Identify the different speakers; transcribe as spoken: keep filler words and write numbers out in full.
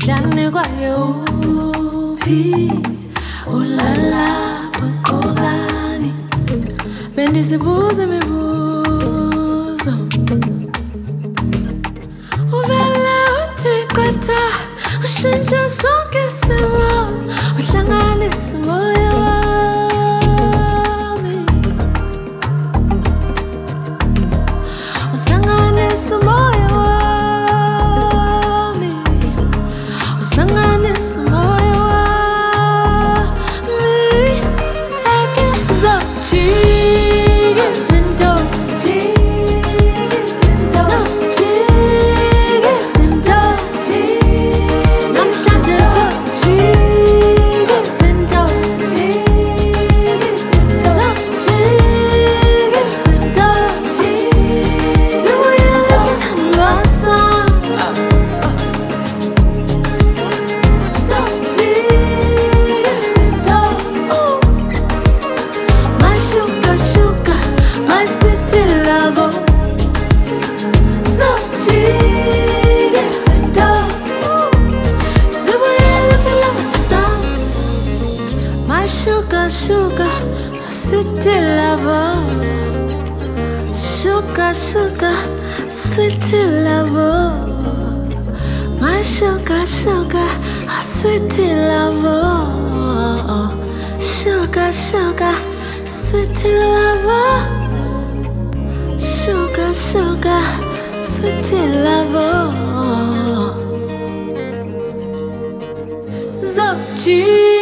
Speaker 1: Dane kwaye uphi ulala uqokani bendizibuza imibuzo uvela uthi qatha ushintsha sonke isimo uhlanganisa umoya wami uhlanganisa umoya wami uhlanganisa umoya wami akuzojika izinto zojika izinto namhlanje zojika izinto zojika izinto sibuyele sithandwa sami zojika izinto my sugar sugar my city lover zojika izinto sibuyele silava sami my sugar sugar my city lover sugar sugar city lover my sugar sugar city lover sugar sugar city lover sugar sugar city lover zojika